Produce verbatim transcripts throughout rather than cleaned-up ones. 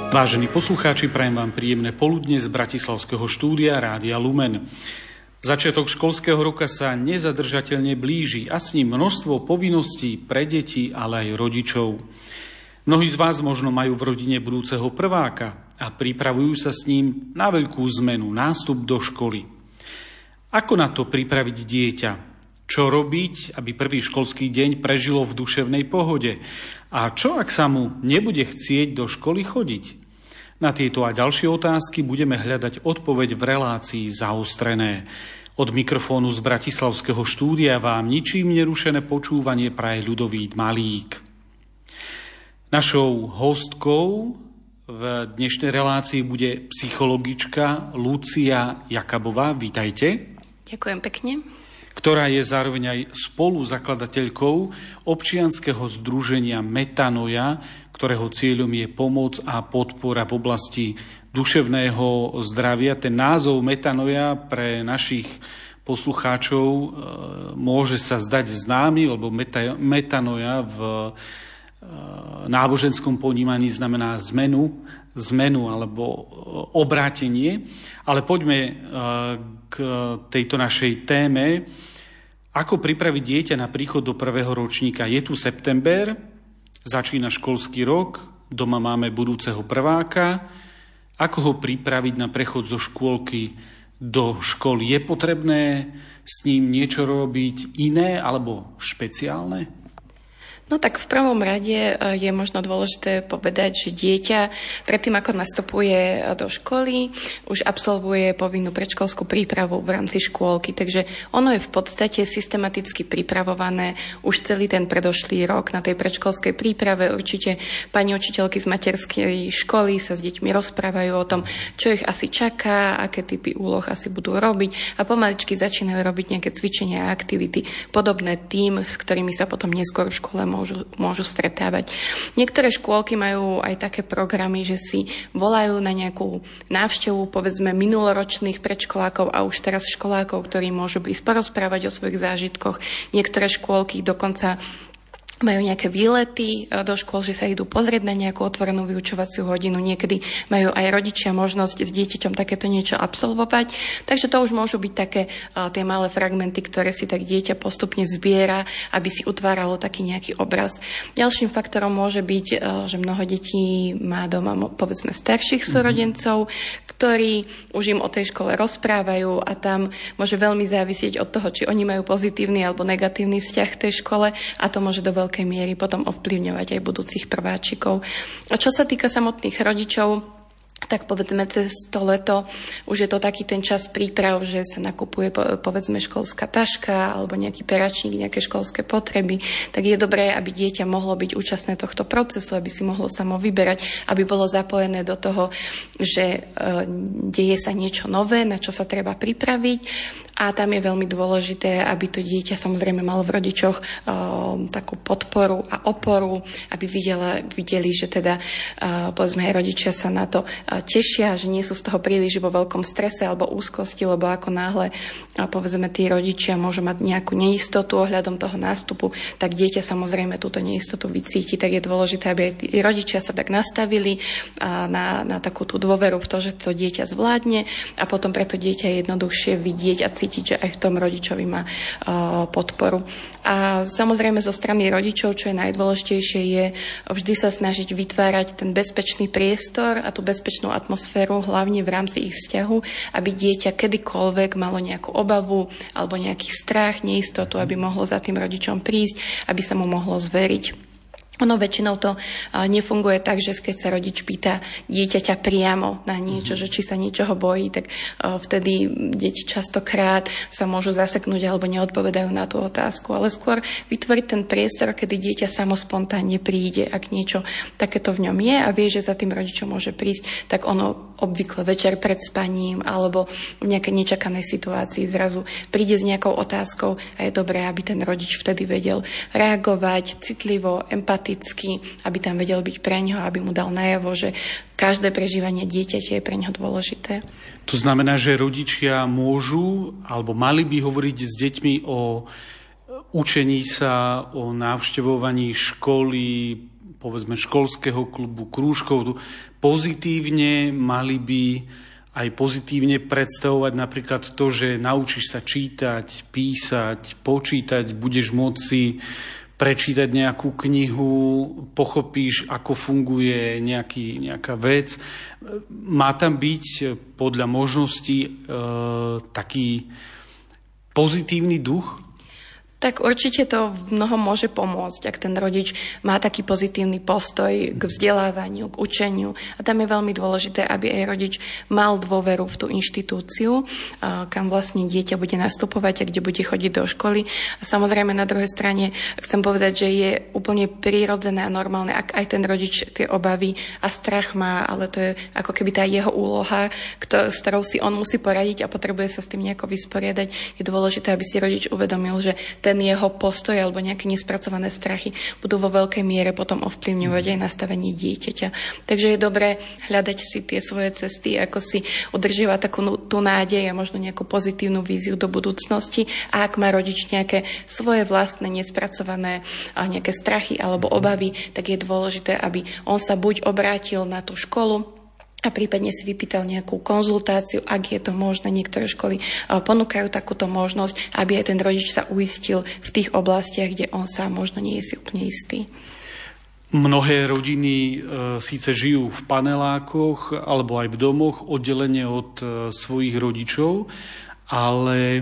Vážení poslucháči, prajem vám príjemné poludne z bratislavského štúdia Rádia Lumen. Začiatok školského roka sa nezadržateľne blíži a s ním množstvo povinností pre deti, ale aj rodičov. Mnohí z vás možno majú v rodine budúceho prváka a pripravujú sa s ním na veľkú zmenu, nástup do školy. Ako na to pripraviť dieťa? Čo robiť, aby prvý školský deň prežilo v duševnej pohode? A čo, ak sa mu nebude chcieť do školy chodiť? Na tieto a ďalšie otázky budeme hľadať odpoveď v relácii Zaostrené. Od mikrofónu z bratislavského štúdia vám ničím nerušené počúvanie praje Ľudovít Malík. Našou hostkou v dnešnej relácii bude psychologička Lucia Jakabová. Vítajte. Ďakujem pekne. Ktorá je zároveň aj spoluzakladateľkou občianskeho združenia Metanoja, ktorého cieľom je pomoc a podpora v oblasti duševného zdravia. Ten názov Metanoja pre našich poslucháčov môže sa zdať známy, lebo meta, metanoja v náboženskom ponímaní znamená zmenu, zmenu alebo obrátenie. Ale poďme k tejto našej téme. Ako pripraviť dieťa na príchod do prvého ročníka? Je tu september, začína školský rok, doma máme budúceho prváka. Ako ho pripraviť na prechod zo škôlky do školy? Je potrebné s ním niečo robiť iné alebo špeciálne? No tak v prvom rade je možno dôležité povedať, že dieťa predtým, ako nastupuje do školy, už absolvuje povinnú predškolskú prípravu v rámci škôlky. Takže ono je v podstate systematicky pripravované už celý ten predošlý rok na tej predškolskej príprave. Určite pani učiteľky z materskej školy sa s deťmi rozprávajú o tom, čo ich asi čaká, aké typy úloh asi budú robiť a pomaličky začínajú robiť nejaké cvičenia a aktivity podobné tým, s ktorými sa potom neskôr v škole Môžu, môžu stretávať. Niektoré škôlky majú aj také programy, že si volajú na nejakú návštevu, povedzme, minuloročných predškolákov a už teraz školákov, ktorí môžu prísť porozprávať o svojich zážitkoch. Niektoré škôlky dokonca majú nejaké výlety do škôl, že sa idú pozrieť na nejakú otvorenú vyučovaciu hodinu. Niekedy majú aj rodičia možnosť s dieťaťom takéto niečo absolvovať. Takže to už môžu byť také uh, tie malé fragmenty, ktoré si tak dieťa postupne zbiera, aby si utváralo taký nejaký obraz. Ďalším faktorom môže byť, uh, že mnoho detí má doma, povedzme, starších súrodencov, ktorí už im o tej škole rozprávajú a tam môže veľmi závisieť od toho, či oni majú pozitívny alebo negatívny vzťah k tej škole a to môže do veľkej miery potom ovplyvňovať aj budúcich prváčikov. A čo sa týka samotných rodičov, tak povedzme cez to leto už je to taký ten čas príprav, že sa nakupuje povedzme školská taška alebo nejaký peračník, nejaké školské potreby, tak je dobré, aby dieťa mohlo byť účastné tohto procesu, aby si mohlo samo vyberať, aby bolo zapojené do toho, že e, deje sa niečo nové, na čo sa treba pripraviť. A tam je veľmi dôležité, aby to dieťa samozrejme malo v rodičoch e, takú podporu a oporu, aby videla, videli, že teda e, povedzme aj rodičia sa na to e, tešia, že nie sú z toho príliš vo veľkom strese alebo úzkosti, lebo ako náhle e, povedzme tí rodičia môžu mať nejakú neistotu ohľadom toho nástupu, tak dieťa samozrejme túto neistotu vycíti, tak je dôležité, aby aj tí rodičia sa tak nastavili a na, na takú tú dôveru v to, že to dieťa zvládne a potom pre to dieťa je jednoduchšie vidieť a cítiť, že aj v tom rodičovi má uh, podporu. A samozrejme zo strany rodičov, čo je najdôležitejšie, je vždy sa snažiť vytvárať ten bezpečný priestor a tú bezpečnú atmosféru, hlavne v rámci ich vzťahu, aby dieťa kedykoľvek malo nejakú obavu alebo nejaký strach, neistotu, aby mohlo za tým rodičom prísť, aby sa mu mohlo zveriť. Ono väčšinou to nefunguje tak, že keď sa rodič pýta dieťaťa priamo na niečo, že či sa niečoho bojí, tak vtedy deti častokrát sa môžu zaseknúť alebo neodpovedajú na tú otázku. Ale skôr vytvoriť ten priestor, kedy dieťa samo spontánne príde, ak niečo takéto v ňom je a vie, že za tým rodičom môže prísť, tak ono obvykle večer pred spaním alebo v nejakej nečakanej situácii zrazu príde s nejakou otázkou a je dobré, aby ten rodič vtedy vedel reagovať citlivo, empaticky, aby tam vedel byť pre ňoho, aby mu dal najavo, že každé prežívanie dieťaťa je pre ňoho dôležité. To znamená, že rodičia môžu alebo mali by hovoriť s deťmi o učení sa, o návštevovaní školy povedzme školského klubu, krúžkov, pozitívne mali by aj pozitívne predstavovať napríklad to, že naučíš sa čítať, písať, počítať, budeš môcť prečítať nejakú knihu, pochopíš, ako funguje nejaký, nejaká vec. Má tam byť podľa možností e, taký pozitívny duch? Tak určite to v mnohom môže pomôcť, ak ten rodič má taký pozitívny postoj k vzdelávaniu, k učeniu. A tam je veľmi dôležité, aby aj rodič mal dôveru v tú inštitúciu, kam vlastne dieťa bude nastupovať a kde bude chodiť do školy. A samozrejme na druhej strane chcem povedať, že je úplne prirodzené a normálne, ak aj ten rodič tie obavy a strach má, ale to je ako keby tá jeho úloha, s ktorou si on musí poradiť a potrebuje sa s tým nejako vysporiadať. Je dôležité, aby si rodič uvedomil, že ten jeho postoj alebo nejaké nespracované strachy budú vo veľkej miere potom ovplyvňovať aj nastavenie dieťaťa. Takže je dobré hľadať si tie svoje cesty, ako si udržiavať takú tú nádej a možno nejakú pozitívnu víziu do budúcnosti. A ak má rodič nejaké svoje vlastné nespracované nejaké strachy alebo obavy, tak je dôležité, aby on sa buď obrátil na tú školu, a prípadne si vypýtal nejakú konzultáciu, ak je to možné. Niektoré školy ponúkajú takúto možnosť, aby aj ten rodič sa uistil v tých oblastiach, kde on sám možno nie je si úplne istý. Mnohé rodiny e, síce žijú v panelákoch alebo aj v domoch oddelenie od e, svojich rodičov, ale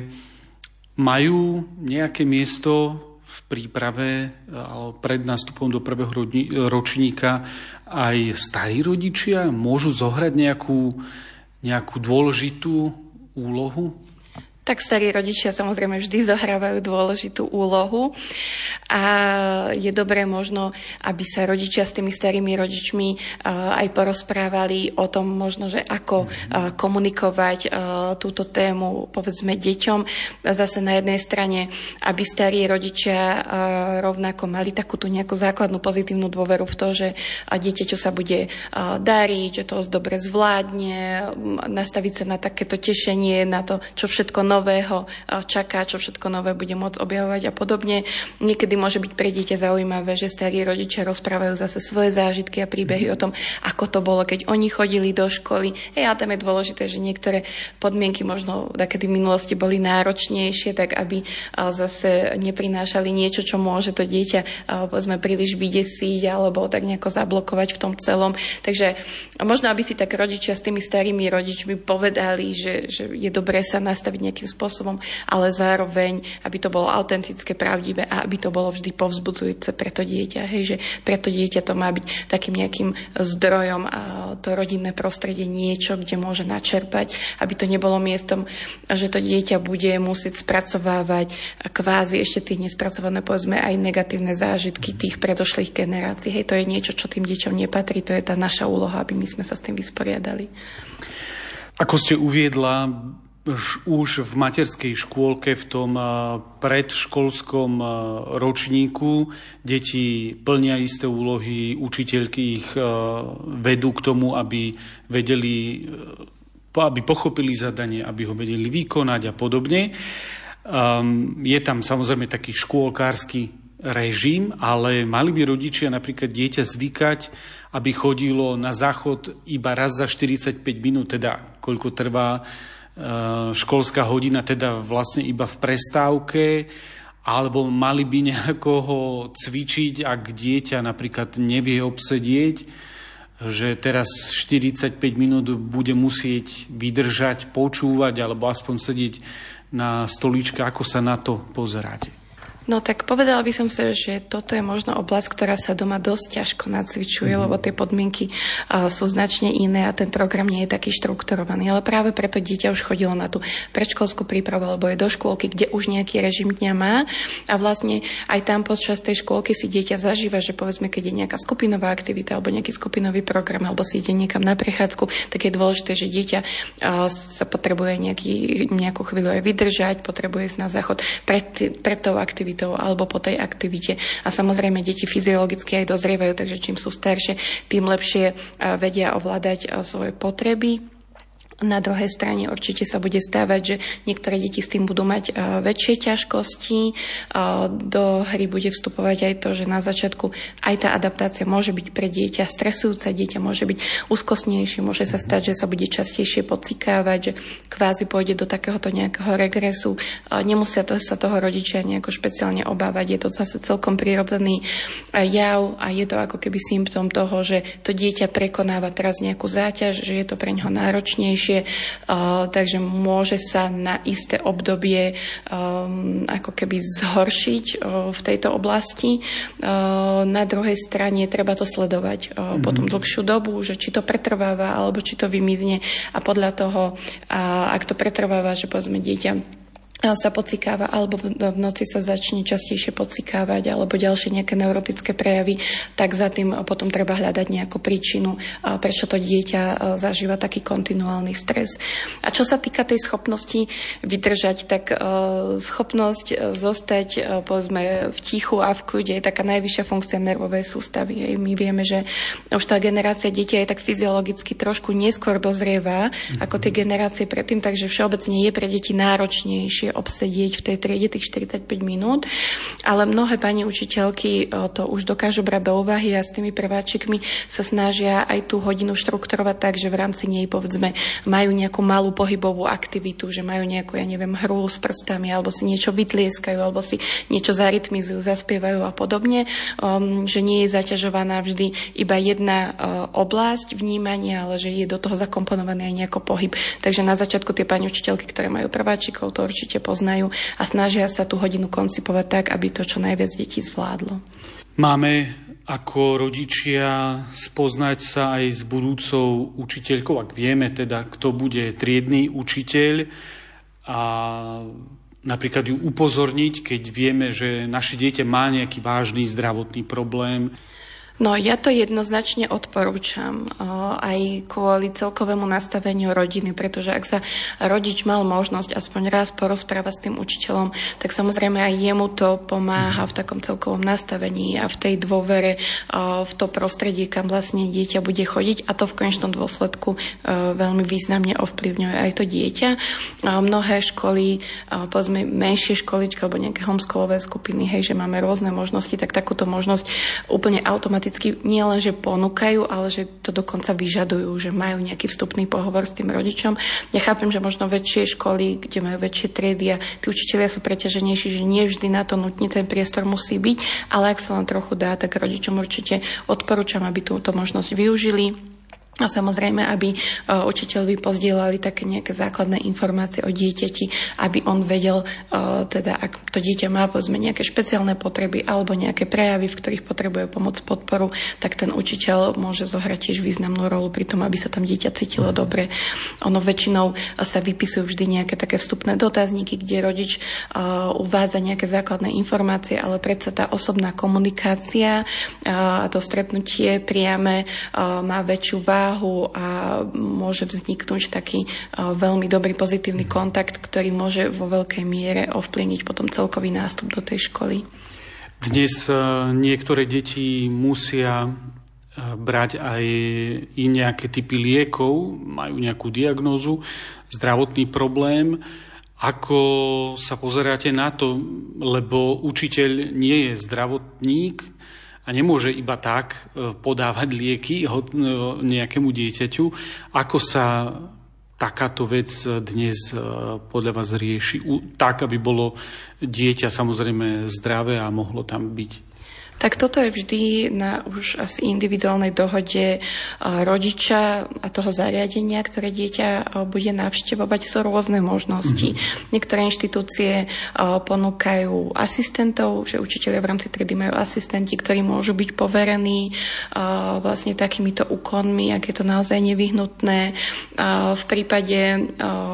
majú nejaké miesto v príprave alebo pred nástupom do prvého ročníka aj starí rodičia? Môžu zohrať nejakú, nejakú dôležitú úlohu? Tak starí rodičia samozrejme vždy zohrávajú dôležitú úlohu a je dobré možno, aby sa rodičia s tými starými rodičmi aj porozprávali o tom možno, že ako komunikovať túto tému povedzme deťom. Zase na jednej strane, aby starí rodičia rovnako mali takúto nejakú základnú pozitívnu dôveru v to, že dieťaťu sa bude dariť, že to dobre zvládne, nastaviť sa na takéto tešenie, na to, čo všetko nové nového čaká, čo všetko nové bude môcť objavovať a podobne. Niekedy môže byť pre dieťa zaujímavé, že starí rodičia rozprávajú zase svoje zážitky a príbehy o tom, ako to bolo, keď oni chodili do školy. Hej, a tam je dôležité, že niektoré podmienky možno takedy v minulosti boli náročnejšie, tak aby zase neprinášali niečo, čo môže to dieťa povedzme príliš vydesiť alebo tak nejako zablokovať v tom celom. Takže možno, aby si tak rodičia s tými starými rodičmi povedali, že, že je dobré sa nastaviť nejakým spôsobom, ale zároveň, aby to bolo autentické, pravdivé a aby to bolo vždy povzbudzujúce pre to dieťa. Hej, že pre to dieťa to má byť takým nejakým zdrojom a to rodinné prostredie niečo, kde môže načerpať, aby to nebolo miestom, že to dieťa bude musieť spracovávať kvázi ešte tie nespracované, povedzme, aj negatívne zážitky tých predošlých generácií. Hej, to je niečo, čo tým deťom nepatrí, to je tá naša úloha, aby my sme sa s tým vysporiadali. Ako ste uviedla, už v materskej škôlke v tom predškolskom ročníku deti plnia isté úlohy, učiteľky ich vedú k tomu, aby vedeli, aby pochopili zadanie, aby ho vedeli vykonať a podobne. Je tam samozrejme taký škôlkársky režim, ale mali by rodičia napríklad dieťa zvykať, aby chodilo na záchod iba raz za štyridsaťpäť minút, teda koľko trvá školská hodina, teda vlastne iba v prestávke, alebo mali by nejakoho cvičiť, ak dieťa napríklad nevie obsedieť, že teraz štyridsaťpäť minút bude musieť vydržať, počúvať, alebo aspoň sedieť na stoličke. Ako sa na to pozeráte? No tak povedala by som sa, že toto je možno oblasť, ktorá sa doma dosť ťažko nacvičuje, mm. lebo tie podmienky uh, sú značne iné a ten program nie je taký štrukturovaný. Ale práve preto dieťa už chodilo na tú predškolskú prípravu, alebo je do škôlky, kde už nejaký režim dňa má. A vlastne aj tam počas tej škôlky si dieťa zažíva, že povedzme, keď je nejaká skupinová aktivita alebo nejaký skupinový program, alebo si ide niekam na prechádzku, tak je dôležité, že dieťa uh, sa potrebuje nejaký, nejakú chvíľu aj vydržať, potrebuje ísť na záchod pred, pred tou aktivitou alebo po tej aktivite. A samozrejme, deti fyziologicky aj dozrievajú, takže čím sú staršie, tým lepšie vedia ovládať svoje potreby. Na druhej strane určite sa bude stávať, že niektoré deti s tým budú mať uh, väčšie ťažkosti. Uh, do hry bude vstupovať aj to, že na začiatku aj tá adaptácia môže byť pre dieťa stresujúca, dieťa môže byť úzkostnejšie, môže sa stať, že sa bude častejšie pocikávať, že kvázi pôjde do takéhoto nejakého regresu. Uh, nemusia to, sa toho rodičia nejako špeciálne obávať, je to zase celkom prirodzený uh, jav a je to ako keby symptóm toho, že to dieťa prekonáva teraz nejakú záťaž, že je to pre ňoho náročnejšie. Uh, takže môže sa na isté obdobie um, ako keby zhoršiť uh, v tejto oblasti. Uh, na druhej strane treba to sledovať uh, mm-hmm. potom dlhšiu dobu, že či to pretrváva alebo či to vymizne a podľa toho, uh, ak to pretrváva, že povedzme dieťa sa pocikáva, alebo v noci sa začne častejšie pocikávať, alebo ďalšie nejaké neurotické prejavy, tak za tým potom treba hľadať nejakú príčinu, prečo to dieťa zažíva taký kontinuálny stres. A čo sa týka tej schopnosti vydržať, tak schopnosť zostať povedzme v tichu a v kľude je taká najvyššia funkcia nervovej sústavy. My vieme, že už tá generácia detí je tak fyziologicky trošku neskôr dozrieva ako tie generácie predtým, takže všeobecne je pre deti náročnejšie obsedieť v tej triede tých štyridsaťpäť minút, ale mnohé pani učiteľky to už dokážu brať do úvahy a s tými prváčikmi sa snažia aj tú hodinu štrukturovať tak, že v rámci nej povedzme majú nejakú malú pohybovú aktivitu, že majú nejakú, ja neviem, hru s prstami, alebo si niečo vytlieskajú, alebo si niečo zarytmizujú, zaspievajú a podobne, um, že nie je zaťažovaná vždy iba jedna uh, oblasť vnímania, ale že je do toho zakomponovaný aj nejako pohyb. Takže na začiatku tie pani učiteľky, ktoré majú prváčikov, to určite poznajú a snažia sa tú hodinu koncipovať tak, aby to čo najviac detí zvládlo. Máme ako rodičia spoznať sa aj s budúcou učiteľkou, ak vieme teda, kto bude triedny učiteľ a napríklad ju upozorniť, keď vieme, že naše dieťa má nejaký vážny zdravotný problém. No ja to jednoznačne odporúčam aj kvôli celkovému nastaveniu rodiny, pretože ak sa rodič mal možnosť aspoň raz porozprávať s tým učiteľom, tak samozrejme aj jemu to pomáha v takom celkovom nastavení a v tej dôvere v to prostredie, kam vlastne dieťa bude chodiť a to v konečnom dôsledku veľmi významne ovplyvňuje aj to dieťa. Mnohé školy, povedzme menšie školičky alebo nejaké homeschoolové skupiny, hej, že máme rôzne možnosti, tak takúto možnosť úplne automaticky nie len, že ponúkajú, ale že to dokonca vyžadujú, že majú nejaký vstupný pohovor s tým rodičom. Ja chápem, že možno väčšie školy, kde majú väčšie triedy a tí učitelia sú preťaženejší, že nie vždy na to nutne ten priestor musí byť, ale ak sa len trochu dá, tak rodičom určite odporúčam, aby túto možnosť využili. A samozrejme, aby uh, učiteľovi pozdielali také nejaké základné informácie o dieťati, aby on vedel, uh, teda ak to dieťa má povedzme nejaké špeciálne potreby alebo nejaké prejavy, v ktorých potrebuje pomoc, podporu, tak ten učiteľ môže zohrať tiež významnú rolu pri tom, aby sa tam dieťa cítilo dobre. Ono väčšinou sa vypisujú vždy nejaké také vstupné dotazníky, kde rodič uh, uvádza nejaké základné informácie, ale predsa tá osobná komunikácia a uh, to stretnutie priame uh, má väčšiu váhu a môže vzniknúť taký veľmi dobrý pozitívny kontakt, ktorý môže vo veľkej miere ovplyvniť potom celkový nástup do tej školy. Dnes niektoré deti musia brať aj i nejaké typy liekov, majú nejakú diagnózu, zdravotný problém. Ako sa pozeráte na to, lebo učiteľ nie je zdravotník, a nemôže iba tak podávať lieky nejakému dieťaťu. Ako sa takáto vec dnes podľa vás rieši? Tak, aby bolo dieťa samozrejme zdravé a mohlo tam byť? Tak toto je vždy na už asi individuálnej dohode rodiča a toho zariadenia, ktoré dieťa bude navštevovať. Sú rôzne možnosti. Mm-hmm. Niektoré inštitúcie ponúkajú asistentov, že učitelia v rámci triedy majú asistenti, ktorí môžu byť poverení vlastne takýmito úkonmi, ak je to naozaj nevyhnutné. V prípade,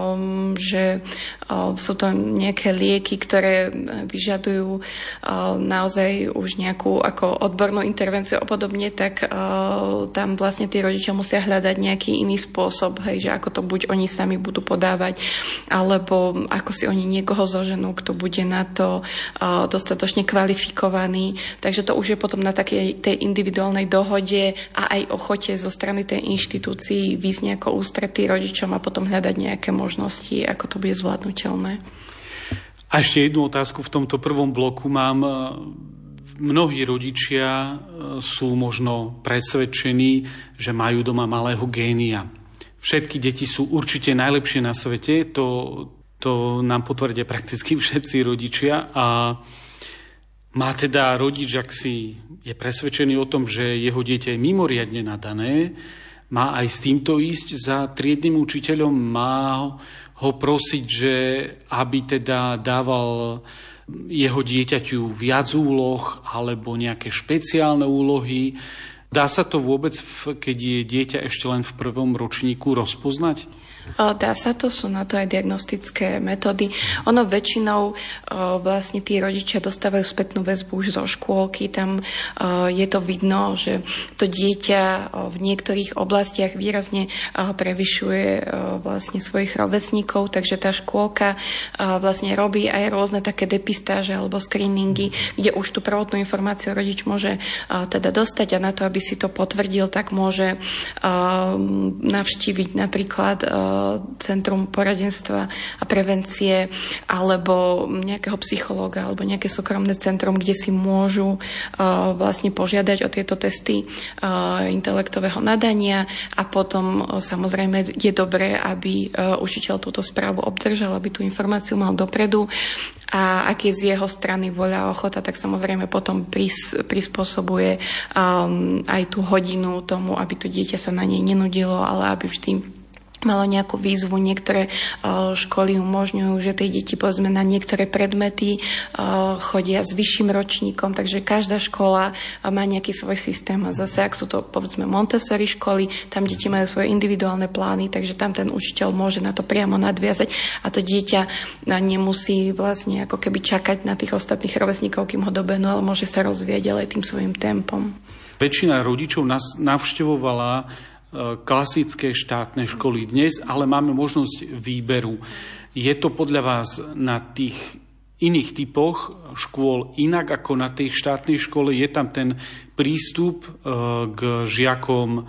že sú to nejaké lieky, ktoré vyžadujú naozaj už nejakú nejakú ako odbornú intervenciu a podobne, tak uh, tam vlastne tí rodičia musia hľadať nejaký iný spôsob, hej, že ako to buď oni sami budú podávať, alebo ako si oni niekoho zoženú, kto bude na to uh, dostatočne kvalifikovaný. Takže to už je potom na takej tej individuálnej dohode a aj ochote zo strany tej inštitúcii výsť nejako ústretí rodičom a potom hľadať nejaké možnosti, ako to bude zvládnutelné. A ešte jednu otázku v tomto prvom bloku mám. Mnohí rodičia sú možno presvedčení, že majú doma malého génia. Všetky deti sú určite najlepšie na svete, to, to nám potvrdia prakticky všetci rodičia. A má teda rodič, ak si je presvedčený o tom, že jeho dieťa je mimoriadne nadané, má aj s týmto ísť za triednym učiteľom, má ho prosiť, že aby teda dával jeho dieťaťu viac úloh alebo nejaké špeciálne úlohy. Dá sa to vôbec, keď je dieťa ešte len v prvom ročníku, rozpoznať? Dá sa to, sú na to aj diagnostické metódy. Ono väčšinou vlastne tí rodičia dostávajú spätnú väzbu už zo škôlky. Tam je to vidno, že to dieťa v niektorých oblastiach výrazne prevyšuje vlastne svojich rovesníkov, takže tá škôlka vlastne robí aj rôzne také depistáže alebo screeningy, kde už tú prvotnú informáciu rodič môže teda dostať a na to, aby si to potvrdil, tak môže navštíviť napríklad Centrum poradenstva a prevencie alebo nejakého psychológa alebo nejaké súkromné centrum, kde si môžu uh, vlastne požiadať o tieto testy uh, intelektového nadania a potom uh, samozrejme je dobré, aby uh, učiteľ túto správu obdržal, aby tú informáciu mal dopredu a ak je z jeho strany voľa a ochota, tak samozrejme potom pris, prispôsobuje um, aj tú hodinu tomu, aby to dieťa sa na nej nenudilo, ale aby vždy malo nejakú výzvu. Niektoré uh, školy umožňujú, že tie deti povedzme na niektoré predmety uh, chodia s vyšším ročníkom, takže každá škola uh, má nejaký svoj systém a zase, ak sú to povedzme Montessori školy, tam deti majú svoje individuálne plány, takže tam ten učiteľ môže na to priamo nadviazať a to dieťa uh, nemusí vlastne ako keby čakať na tých ostatných rovesníkov, kým ho dobehnú, ale môže sa rozvíjať ďalej tým svojim tempom. Väčšina rodičov nás navštevovala klasické štátne školy dnes, ale máme možnosť výberu. Je to podľa vás na tých iných typoch škôl inak ako na tej štátnej škole? Je tam ten prístup k žiakom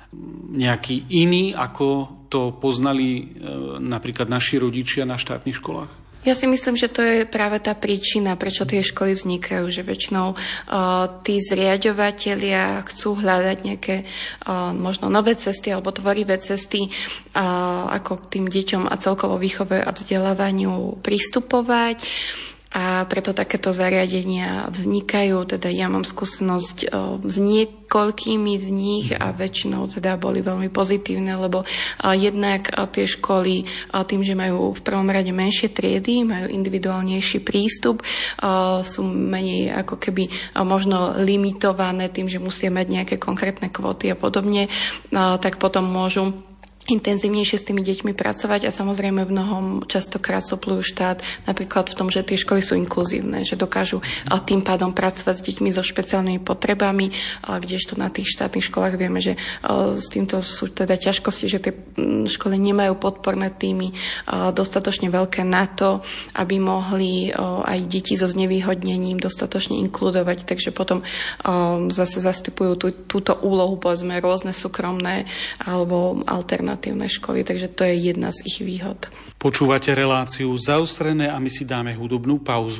nejaký iný, ako to poznali napríklad naši rodičia na štátnych školách? Ja si myslím, že to je práve tá príčina, prečo tie školy vznikajú, že väčšinou uh, tí zriaďovatelia chcú hľadať nejaké uh, možno nové cesty alebo tvorivé cesty, uh, ako k tým deťom a celkovo výchove a vzdelávaniu pristupovať. A preto takéto zariadenia vznikajú, teda ja mám skúsenosť s niekoľkými z nich a väčšinou teda boli veľmi pozitívne, lebo jednak tie školy tým, že majú v prvom rade menšie triedy, majú individuálnejší prístup, sú menej ako keby možno limitované tým, že musia mať nejaké konkrétne kvóty a podobne, tak potom môžu intenzívnejšie s tými deťmi pracovať a samozrejme v mnohom častokrát suplujú štát napríklad v tom, že tie školy sú inkluzívne, že dokážu tým pádom pracovať s deťmi so špeciálnymi potrebami, kdežto na tých štátnych školách vieme, že s týmto sú teda ťažkosti, že tie školy nemajú podporné týmy dostatočne veľké na to, aby mohli aj deti so znevýhodnením dostatočne inkludovať, takže potom zase zastupujú tú, túto úlohu, povedzme, rôzne súkromné alebo alternatívne školy, takže to je jedna z ich výhod. Počúvate reláciu Zaostrené a my si dáme hudobnú pauzu.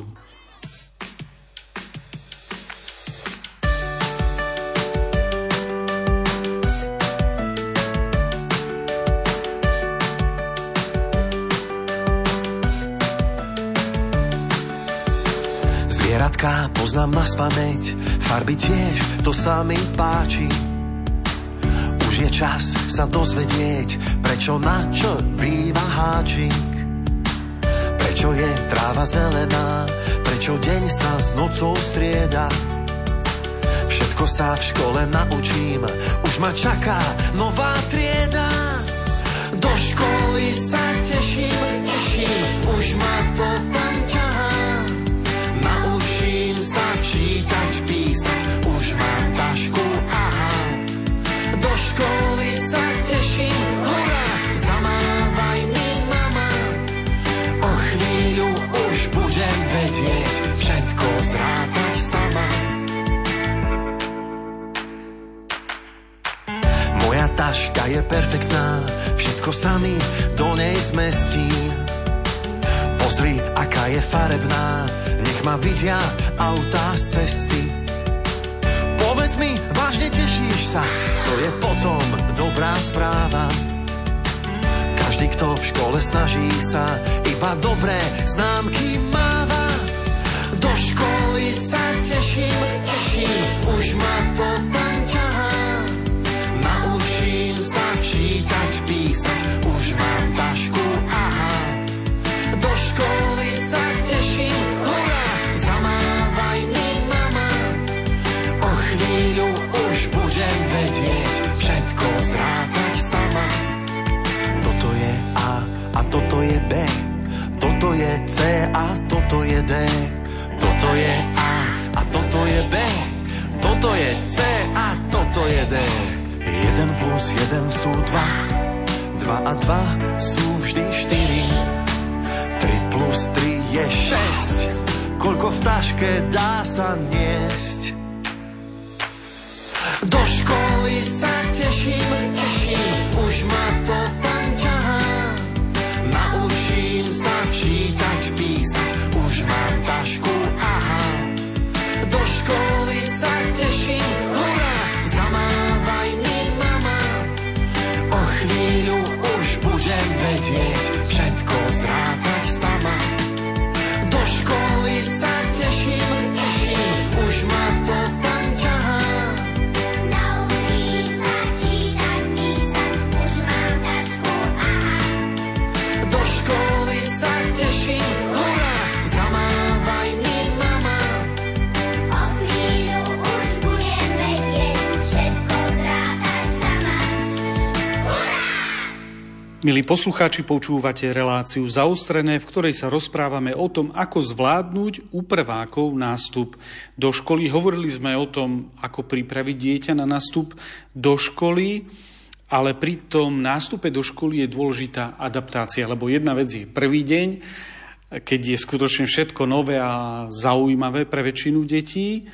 Zvieratká poznám naspamäť, farby tiež, to sa mi páči. Už je čas sa dozvedieť, prečo na čo býva háčik. Prečo je tráva zelená, prečo deň sa s nocou strieda. Všetko sa v škole naučím, už ma čaká nová trieda. Do školy sa teším, teším, už ma to tam ťahá. Naučím sa čítať, písať, taška je perfektná, všetko sa mi do nej zmestí. Pozri, aká je farebná, nech ma vidia autá z cesty. Povedz mi, vážne tešíš sa, to je potom dobrá správa. Každý, kto v škole snaží sa, iba dobré známky máva. Do školy sa teším, teším, už ma to tam ťahá. Naučím sa čítať, písať, už mám tašku, aha. Do školy sa teším, hurá, zamávaj mi mama. O chvíľu už budem vedieť, všetko zrátať sama. Toto je A a toto je B, toto je C a toto je D. Toto je A a toto je B, toto je C a toto je D. Jeden plus jeden sú dva, dva a dva sú vždy štyri. Tri plus tri je šesť, koľko v taške dá sa niesť. Do školy sa teším, teším, už ma to tam ťahá. Naučím sa čítať, písať, už mám tašku, aha. Do školy sa teším, hurá, zamávaj mi mama. O chvíľu už budem vedieť, všetko zrátať sama. Do školy sa teším, teším, už ma to tam ťahá. Naučím sa čítať, písať, už mám tašku, aha. Do školy sa teším, hurá, zamávaj mi mama. O chvíľu už budem vedieť, všetko zrátať sama. Hurá! Milí poslucháči, počúvate reláciu Zaostrené, v ktorej sa rozprávame o tom, ako zvládnuť u prvákov nástup do školy. Hovorili sme o tom, ako pripraviť dieťa na nástup do školy, ale pri tom nástupe do školy je dôležitá adaptácia, lebo jedna vec je prvý deň, keď je skutočne všetko nové a zaujímavé pre väčšinu detí,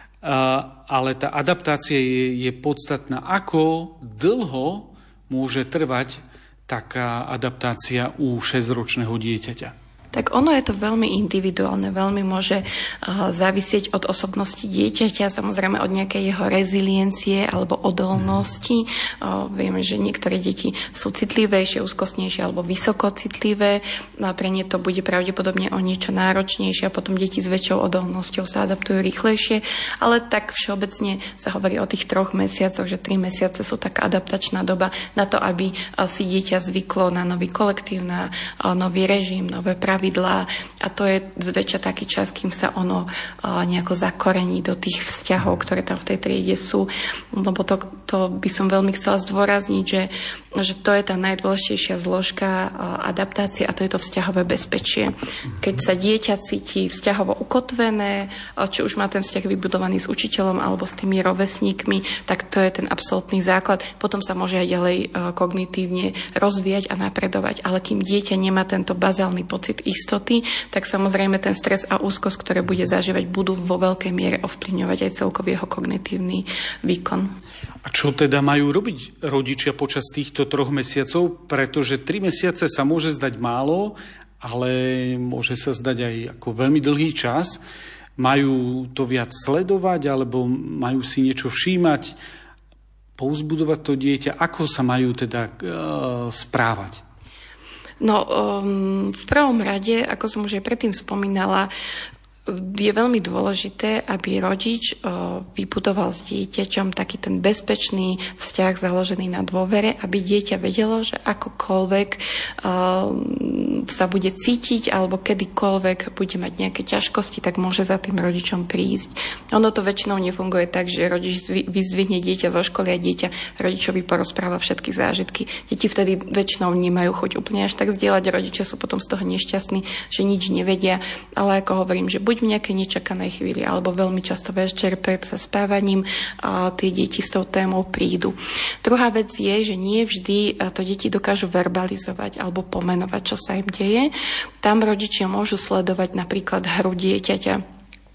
ale tá adaptácia je, je podstatná. Ako dlho môže trvať taká adaptácia u šesťročného dieťaťa? Tak ono je to veľmi individuálne, veľmi môže uh, závisieť od osobnosti dieťaťa, samozrejme od nejakej jeho reziliencie alebo odolnosti. Uh, vieme, že niektoré deti sú citlivejšie, úzkostnejšie alebo vysoko citlivé. A pre ne to bude pravdepodobne o niečo náročnejšie a potom deti s väčšou odolnosťou sa adaptujú rýchlejšie. Ale tak všeobecne sa hovorí o tých troch mesiacoch, že tri mesiace sú taká adaptačná doba na to, aby uh, si dieťa zvyklo na nový kolektív, na uh, nový režim, nové pravidlá. A to je zväčša taký čas, kým sa ono nejako zakorení do tých vzťahov, ktoré tam v tej triede sú. Lebo to, to by som veľmi chcela zdôrazniť, že, že to je tá najdôležitejšia zložka adaptácie a to je to vzťahové bezpečie. Keď sa dieťa cíti vzťahovo ukotvené, či už má ten vzťah vybudovaný s učiteľom alebo s tými rovesníkmi, tak to je ten absolútny základ. Potom sa môže aj ďalej kognitívne rozvíjať a napredovať. Ale kým dieťa nemá tento bazálny pocit istoty, tak samozrejme ten stres a úzkosť, ktoré bude zažívať, budú vo veľkej miere ovplyvňovať aj celkový jeho kognitívny výkon. A čo teda majú robiť rodičia počas týchto troch mesiacov? Pretože tri mesiace sa môže zdať málo, ale môže sa zdať aj ako veľmi dlhý čas. Majú to viac sledovať, alebo majú si niečo všímať, povzbudovať to dieťa? Ako sa majú teda uh, správať? No, um, v prvom rade, ako som už aj predtým spomínala, je veľmi dôležité, aby rodič uh, vybudoval s dieťaťom taký ten bezpečný vzťah založený na dôvere, aby dieťa vedelo, že akokoľvek uh, sa bude cítiť alebo kedykoľvek bude mať nejaké ťažkosti, tak môže za tým rodičom prísť. Ono to väčšinou nefunguje tak, že rodič vyzdvihne dieťa zo školy a dieťa rodičovi porozpráva všetky zážitky. Deti vtedy väčšinou nemajú chuť úplne až tak zdieľať, rodičia sú potom z toho nešťastní, že nič nevedia, ale ako hovorím, že buď v nejakej nečakanej chvíli, alebo veľmi často večer pred spávaním a tie deti s tou témou prídu. Druhá vec je, že nie vždy to deti dokážu verbalizovať alebo pomenovať, čo sa im deje. Tam rodičia môžu sledovať napríklad hru dieťaťa.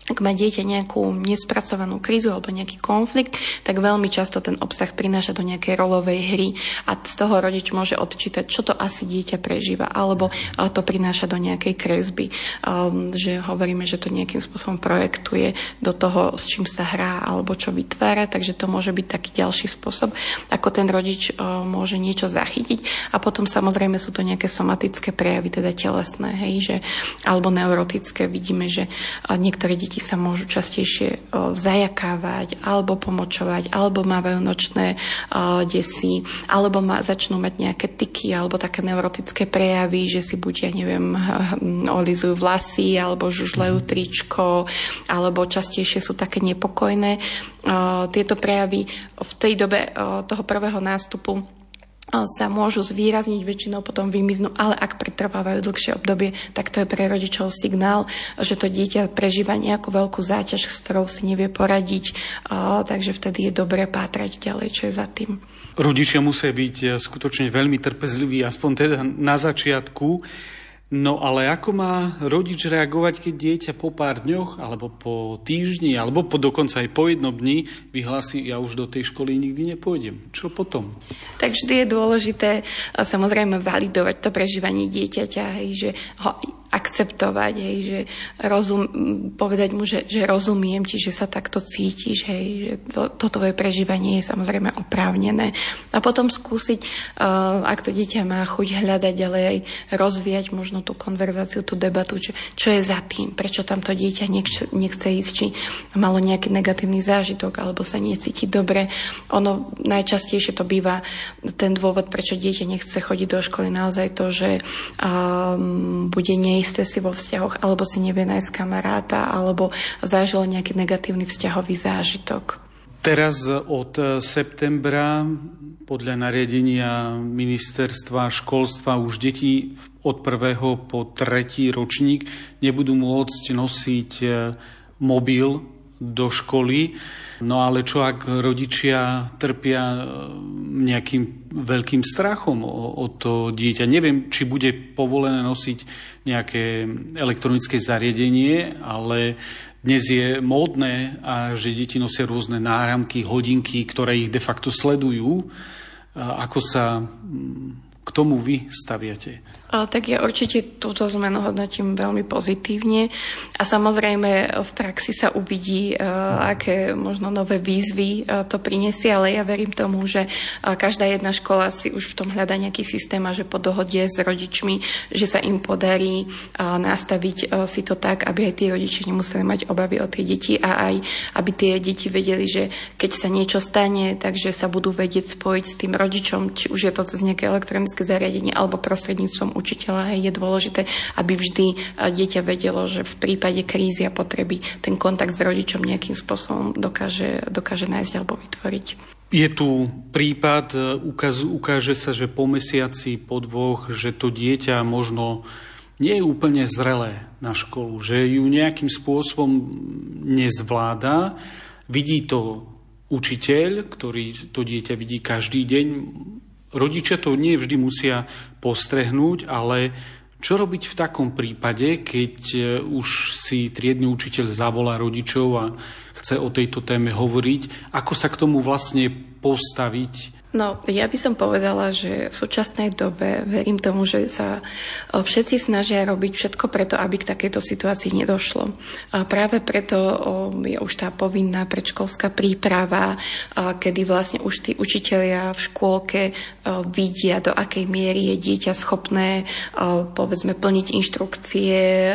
ak má dieťa nejakú nespracovanú krízu alebo nejaký konflikt, tak veľmi často ten obsah prináša do nejakej rolovej hry a z toho rodič môže odčítať, čo to asi dieťa prežíva, alebo to prináša do nejakej kresby. Um, že hovoríme, že to nejakým spôsobom projektuje do toho, s čím sa hrá alebo čo vytvára, takže to môže byť taký ďalší spôsob, ako ten rodič uh, môže niečo zachytiť. A potom samozrejme sú to nejaké somatické prejavy, teda telesné, hej, že, alebo neurotické. Vidíme, že uh, niektoré deti sa môžu častejšie zajakávať, alebo pomočovať, alebo mávajú nočné uh, desy, alebo má, začnú mať nejaké tiky, alebo také neurotické prejavy, že si buď, ja neviem, olizujú vlasy, alebo žužľajú tričko, alebo častejšie sú také nepokojné. Uh, tieto prejavy v tej dobe uh, toho prvého nástupu sa môžu zvýrazniť, väčšinou potom vymiznú, ale ak pretrvávajú dlhšie obdobie, tak to je pre rodičov signál, že to dieťa prežíva nejakú veľkú záťaž, s ktorou si nevie poradiť, takže vtedy je dobré pátrať ďalej, čo je za tým. Rodičia musia byť skutočne veľmi trpezliví, aspoň teda na začiatku. No ale ako má rodič reagovať, keď dieťa po pár dňoch, alebo po týždni, alebo po dokonca aj po jednom dni vyhlási, ja už do tej školy nikdy nepôjdem. Čo potom? Tak vždy je dôležité samozrejme validovať to prežívanie dieťaťa, hej, že ho akceptovať, hej, že rozum, povedať mu, že, že rozumiem, čiže sa takto cítiš, hej, že to, toto tvoje prežívanie je samozrejme oprávnené. A potom skúsiť, uh, ak to dieťa má chuť hľadať, ale aj rozvíjať možno tú konverzáciu, tú debatu, čo, čo je za tým, prečo tam to dieťa nechce, nechce ísť, či malo nejaký negatívny zážitok, alebo sa necíti dobre. Ono najčastejšie to býva ten dôvod, prečo dieťa nechce chodiť do školy, naozaj to, že um, bude nie isté si vo vzťahoch, alebo si nevie nájsť kamaráta, alebo zažil nejaký negatívny vzťahový zážitok. Teraz od septembra podľa nariadenia ministerstva školstva už deti od prvého po tretí ročník nebudú môcť nosiť mobil do školy. No ale čo ak rodičia trpia nejakým veľkým strachom o, o to dieťa? Neviem, či bude povolené nosiť nejaké elektronické zariadenie, ale dnes je módne, a že deti nosia rôzne náramky, hodinky, ktoré ich de facto sledujú. Ako sa k tomu vy staviate? Tak ja určite túto zmenu hodnotím veľmi pozitívne a samozrejme v praxi sa uvidí, aké možno nové výzvy to prinesie, ale ja verím tomu, že každá jedna škola si už v tom hľadá nejaký systém a že po dohode s rodičmi, že sa im podarí nastaviť si to tak, aby aj tí rodiči nemuseli mať obavy o tie deti a aj aby tie deti vedeli, že keď sa niečo stane, takže sa budú vedieť spojiť s tým rodičom, či už je to cez nejaké elektronické zariadenie alebo prostredníctvom učiteľa. Je dôležité, aby vždy dieťa vedelo, že v prípade krízy a potreby ten kontakt s rodičom nejakým spôsobom dokáže, dokáže nájsť alebo vytvoriť. Je tu prípad, ukaz, ukáže sa, že po mesiaci, po dvoch, že to dieťa možno nie je úplne zrelé na školu, že ju nejakým spôsobom nezvláda. Vidí to učiteľ, ktorý to dieťa vidí každý deň. Rodičia to nie vždy musia postrehnúť, ale čo robiť v takom prípade, keď už si triedny učiteľ zavolá rodičov a chce o tejto téme hovoriť? Ako sa k tomu vlastne postaviť? No, ja by som povedala, že v súčasnej dobe verím tomu, že sa všetci snažia robiť všetko preto, aby k takejto situácii nedošlo. A práve preto je už tá povinná predškolská príprava, kedy vlastne už tí učitelia v škôlke vidia, do akej miery je dieťa schopné, povedzme, plniť inštrukcie,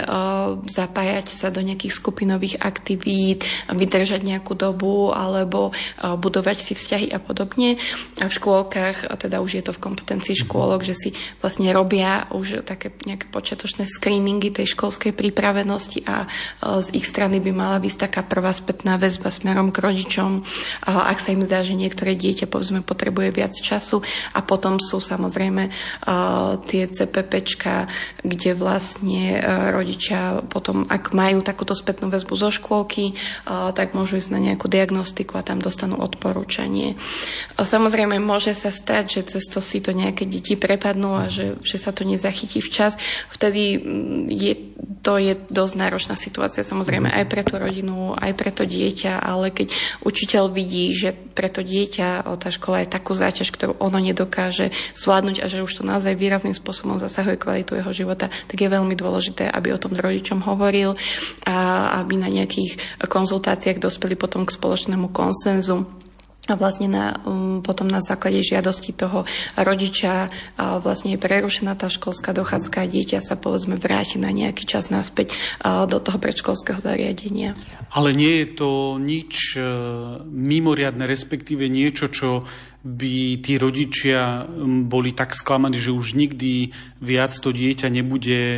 zapájať sa do nejakých skupinových aktivít, vydržať nejakú dobu alebo budovať si vzťahy a podobne. A v škôlkach, a teda už je to v kompetencii škôlok, že si vlastne robia už také nejaké počiatočné screeningy tej školskej pripravenosti a z ich strany by mala byť taká prvá spätná väzba smerom k rodičom, ak sa im zdá, že niektoré dieťa povedzme potrebuje viac času, a potom sú samozrejme tie CPPčka, kde vlastne rodičia potom, ak majú takúto spätnú väzbu zo škôlky, tak môžu ísť na nejakú diagnostiku a tam dostanú odporúčanie. Samozrejme, Samozrejme, môže sa stať, že cez to si to nejaké deti prepadnú a že, že sa to nezachytí včas. Vtedy je, to je dosť náročná situácia, samozrejme, aj pre tú rodinu, aj pre to dieťa, ale keď učiteľ vidí, že pre to dieťa tá škola je takú záťaž, ktorú ono nedokáže zvládnuť a že už to naozaj výrazným spôsobom zasahuje kvalitu jeho života, tak je veľmi dôležité, aby o tom s rodičom hovoril a aby na nejakých konzultáciách dospeli potom k spoločnému konsenzu. A vlastne na, um, potom na základe žiadosti toho rodiča uh, vlastne je prerušená tá školská dochádzka a dieťa sa povedzme vráti na nejaký čas naspäť uh, do toho predškolského zariadenia. Ale nie je to nič uh, mimoriadne, respektíve niečo, čo by tí rodičia boli tak sklamaní, že už nikdy viac to dieťa nebude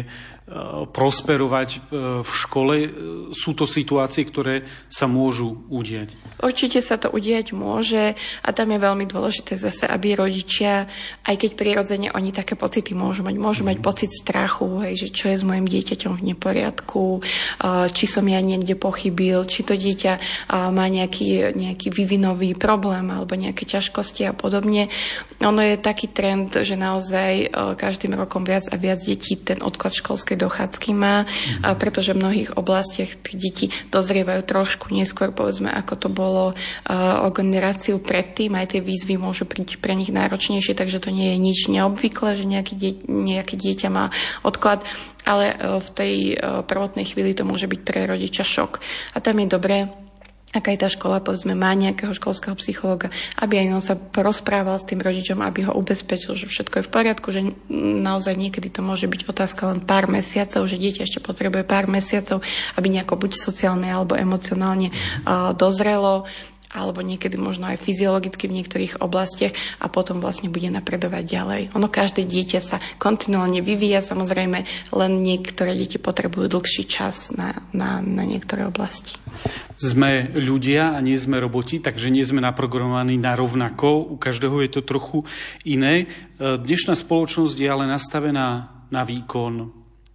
prosperovať v škole. Sú to situácie, ktoré sa môžu udiať? Určite sa to udiať môže a tam je veľmi dôležité zase, aby rodičia, aj keď prirodzene oni také pocity môžu mať, môžu mať pocit strachu, hej, že čo je s mojim dieťaťom v neporiadku, či som ja niekde pochybil, či to dieťa má nejaký, nejaký vývinový problém alebo nejaké ťažkosti a podobne. Ono je taký trend, že naozaj každým rokom viac a viac detí ten odklad školskej dochádzky má, mm. pretože v mnohých oblastiach tí deti dozrievajú trošku neskôr, povedzme, ako to bolo uh, o generáciu predtým, aj tie výzvy môžu byť pre nich náročnejšie, takže to nie je nič neobvyklé, že nejaké, die- nejaké dieťa má odklad, ale uh, v tej uh, prvotnej chvíli to môže byť pre rodiča šok. A tam je dobré, ak aj tá škola, povedzme, má nejakého školského psychológa, aby aj on sa porozprával s tým rodičom, aby ho ubezpečil, že všetko je v poriadku, že naozaj niekedy to môže byť otázka len pár mesiacov, že dieťa ešte potrebuje pár mesiacov, aby nejako buď sociálne alebo emocionálne uh, dozrelo, alebo niekedy možno aj fyziologicky v niektorých oblastiach a potom vlastne bude napredovať ďalej. Ono každé dieťa sa kontinuálne vyvíja, samozrejme, len niektoré deti potrebujú dlhší čas na, na, na niektoré oblasti. Sme ľudia a nie sme roboti, takže nie sme naprogramovaní na rovnako. U každého je to trochu iné. Dnešná spoločnosť je ale nastavená na výkon,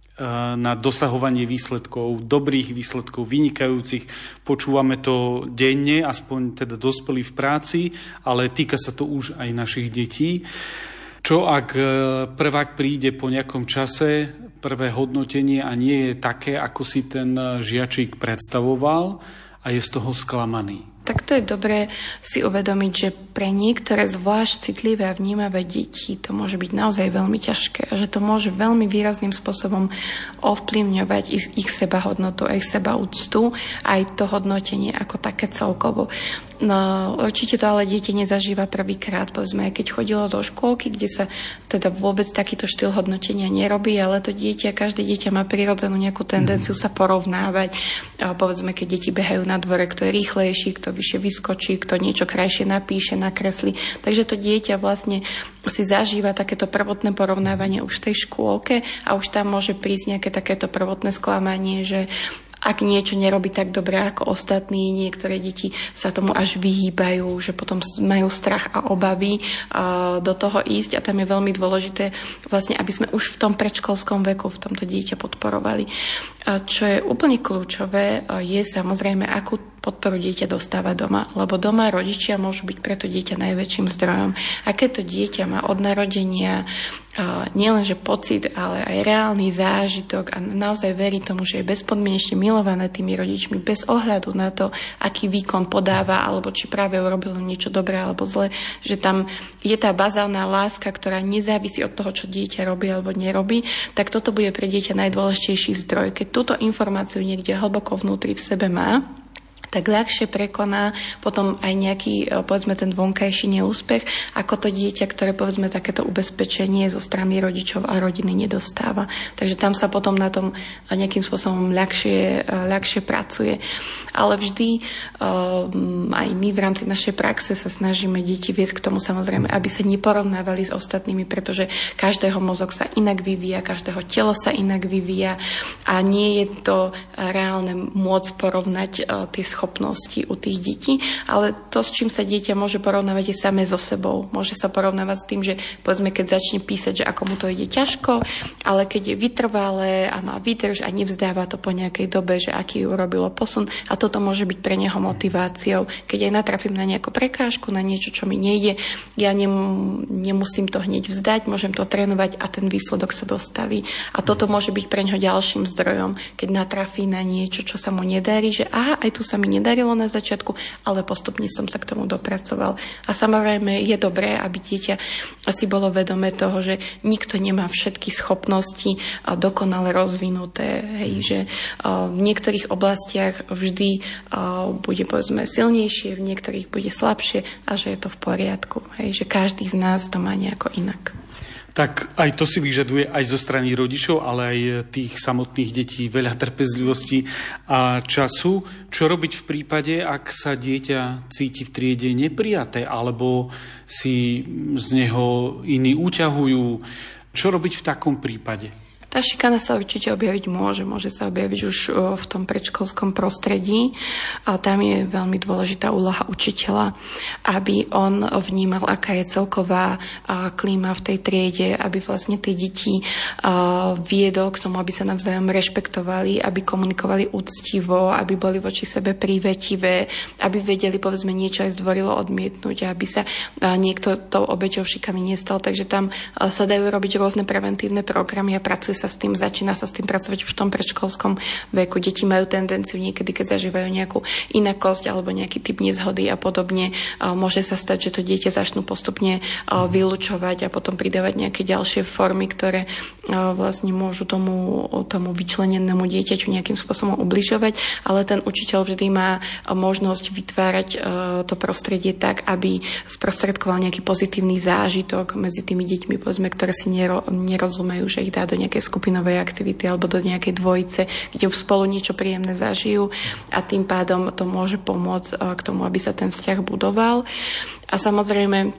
na dosahovanie výsledkov, dobrých výsledkov, vynikajúcich. Počúvame to denne, aspoň teda dospelí v práci, ale týka sa to už aj našich detí. Čo ak prvák príde po nejakom čase, prvé hodnotenie a nie je také, ako si ten žiačik predstavoval a je z toho sklamaný? Tak to je dobré si uvedomiť, že pre niektoré zvlášť citlivé a vnímavé deti to môže byť naozaj veľmi ťažké a že to môže veľmi výrazným spôsobom ovplyvňovať ich, ich sebahodnotu a ich sebaúctu, aj to hodnotenie ako také celkovo. No, určite to ale dieťa nezažíva prvýkrát, povedzme, aj keď chodilo do škôlky, kde sa teda vôbec takýto štýl hodnotenia nerobí, ale to dieťa, každé dieťa má prirodzenú nejakú tendenciu sa porovnávať. A povedzme, keď deti behajú na dvore, kto je rýchlejší, kto vyššie vyskočí, kto niečo krajšie napíše, nakreslí. Takže to dieťa vlastne si zažíva takéto prvotné porovnávanie už v tej škôlke a už tam môže prísť nejaké takéto prvotné sklamanie, že ak niečo nerobí tak dobre ako ostatní, niektoré deti sa tomu až vyhýbajú, že potom majú strach a obavy do toho ísť a tam je veľmi dôležité vlastne, aby sme už v tom predškolskom veku v tomto dieťa podporovali. Čo je úplne kľúčové, je samozrejme, akú podporu dieťa dostáva doma, lebo doma rodičia môžu byť preto dieťa najväčším zdrojom. A keď to dieťa má od narodenia nielenže pocit, ale aj reálny zážitok a naozaj verí tomu, že je bezpodmienečne milované tými rodičmi bez ohľadu na to, aký výkon podáva, alebo či práve urobil niečo dobré alebo zle, že tam je tá bazálna láska, ktorá nezávisí od toho, čo dieťa robí alebo nerobí, tak toto bude pre dieťa najdôležitejší zdroj. Keď túto informáciu niekde hlboko vnútri v sebe má, tak ľahšie prekoná potom aj nejaký, povedzme, ten vonkajší neúspech, ako to dieťa, ktoré, povedzme, takéto ubezpečenie zo strany rodičov a rodiny nedostáva. Takže tam sa potom na tom nejakým spôsobom ľahšie, ľahšie pracuje. Ale vždy um, aj my v rámci našej praxe sa snažíme deti viesť k tomu, samozrejme, aby sa neporovnávali s ostatnými, pretože každého mozog sa inak vyvíja, každého telo sa inak vyvíja a nie je to reálne môcť porovnať uh, tie schopnosti schopnosti u tých detí, ale to, s čím sa dieťa môže porovnávať, je samé so sebou. Môže sa porovnávať s tým, že povedzme, keď začne písať, že ako mu to ide ťažko, ale keď je vytrvalé a má výdrž a nevzdáva to po nejakej dobe, že aký urobilo posun, a toto môže byť pre neho motiváciou. Keď aj natrafím na nejakú prekážku, na niečo, čo mi nejde, ja nem, nemusím to hneď vzdať, môžem to trénovať a ten výsledok sa dostaví. A toto môže byť pre neho ďalším zdrojom, keď natrafí na niečo, čo sa mu nedarí, že aha, aj tu sa mi nedarilo na začiatku, ale postupne som sa k tomu dopracoval. A samozrejme je dobré, aby dieťa asi bolo vedomé toho, že nikto nemá všetky schopnosti dokonale rozvinuté. Hej, že v niektorých oblastiach vždy bude povedzme silnejšie, v niektorých bude slabšie a že je to v poriadku. Hej, že každý z nás to má nejako inak. Tak aj to si vyžaduje aj zo strany rodičov, ale aj tých samotných detí veľa trpezlivosti a času. Čo robiť v prípade, ak sa dieťa cíti v triede neprijaté, alebo si z neho iní uťahujú? Čo robiť v takom prípade? Tá šikana sa určite objaviť môže. Môže sa objaviť už v tom predškolskom prostredí. A tam je veľmi dôležitá úloha učiteľa, aby on vnímal, aká je celková klíma v tej triede, aby vlastne tie deti viedol k tomu, aby sa navzájom rešpektovali, aby komunikovali úctivo, aby boli voči sebe prívetivé, aby vedeli, povedzme, niečo aj zdvorilo odmietnúť, aby sa niekto tou obeťou šikany nestal. Takže tam sa dajú robiť rôzne preventívne programy a pracuje sa s tým, začína sa s tým pracovať v tom predškolskom veku. Deti majú tendenciu niekedy, keď zažívajú nejakú inakosť alebo nejaký typ nezhody a podobne, môže sa stať, že to dieťa začnú postupne vylúčovať a potom pridávať nejaké ďalšie formy, ktoré vlastne môžu tomu, tomu vyčlenenému dieťaťu nejakým spôsobom ubližovať, ale ten učiteľ vždy má možnosť vytvárať to prostredie tak, aby sprostredkoval nejaký pozitívny zážitok medzi tými deťmi, povedzme, ktoré si nero, nerozumejú, že ich dá do nejakej skupinovej aktivity alebo do nejakej dvojice, kde už spolu niečo príjemné zažijú a tým pádom to môže pomôcť k tomu, aby sa ten vzťah budoval. A samozrejme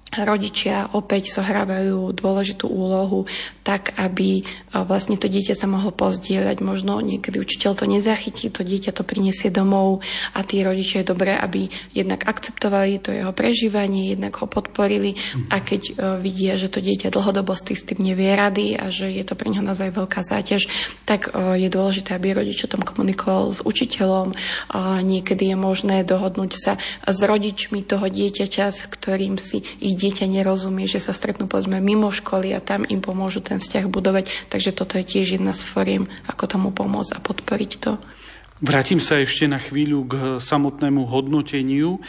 rodičia opäť zohrávajú dôležitú úlohu tak, aby vlastne to dieťa sa mohlo pozdieľať. Možno niekedy učiteľ to nezachytí, to dieťa to prinesie domov a tí rodičia je dobré, aby jednak akceptovali to jeho prežívanie, jednak ho podporili a keď vidia, že to dieťa dlhodobo s tým nevie rady a že je to pre neho naozaj veľká záťaž, tak je dôležité, aby rodič o tom komunikoval s učiteľom. Niekedy je možné dohodnúť sa s rodičmi toho dieťaťa, s ktorým si ich dieťa nerozumie, že sa stretnú povedzme mimo školy a tam im pomôžu ten vzťah budovať. Takže toto je tiež jedna z foriem, ako tomu pomôcť a podporiť to. Vrátim sa ešte na chvíľu k samotnému hodnoteniu.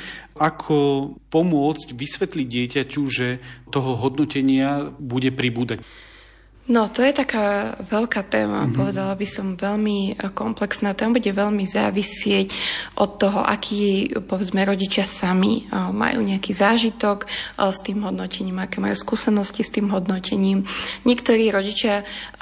Ako pomôcť vysvetliť dieťaťu, že toho hodnotenia bude pribúdať? No, to je taká veľká téma, mm-hmm. povedala by som veľmi komplexná. Tam bude veľmi závisieť od toho, akí, povedzme, rodičia sami majú nejaký zážitok s tým hodnotením, aké majú skúsenosti s tým hodnotením. Niektorí rodičia